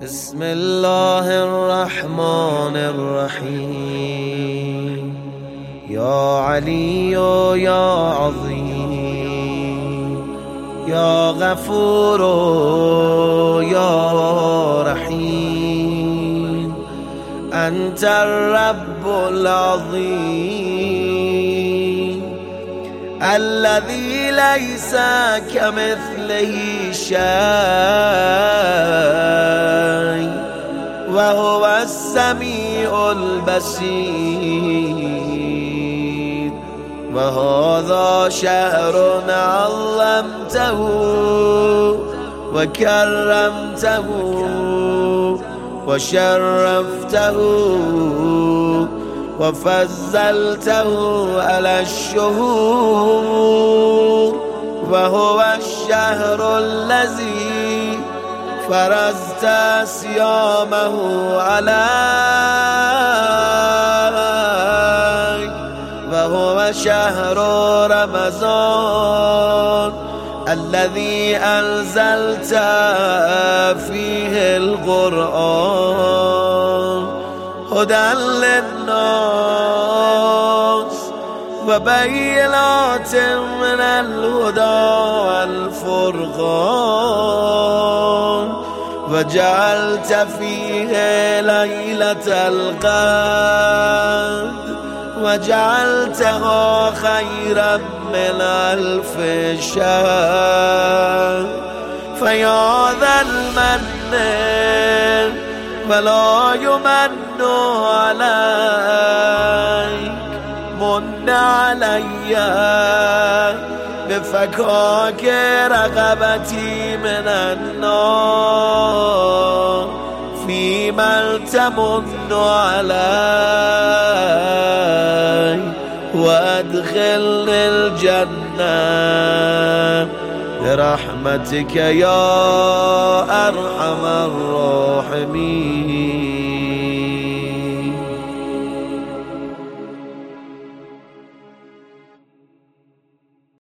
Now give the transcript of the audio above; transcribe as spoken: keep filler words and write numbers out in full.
بسم الله الرحمن الرحيم يا علي يا عظيم يا غفور يا رحيم أنت الرب العظيم الذي ليس كمثله شيء وهو السميع البصير وهذا شهر علمته وكرمته وشرفته وفضلته على الشهور وهو الشهر الذي فرضت صيامه علي وهو شهر رمضان الذي أنزلت فيه القرآن هدى للناس وبينات من الهدى والفرقان وجعلت فيه ليلة القدر وجعلتها خيرا من ألف شهر فيا ذا المن ولا يمن عليك من علي بفكاك رغبتي من النار في من تمن علي وادخلني الجنة برحمتك يا أرحم الراحمين.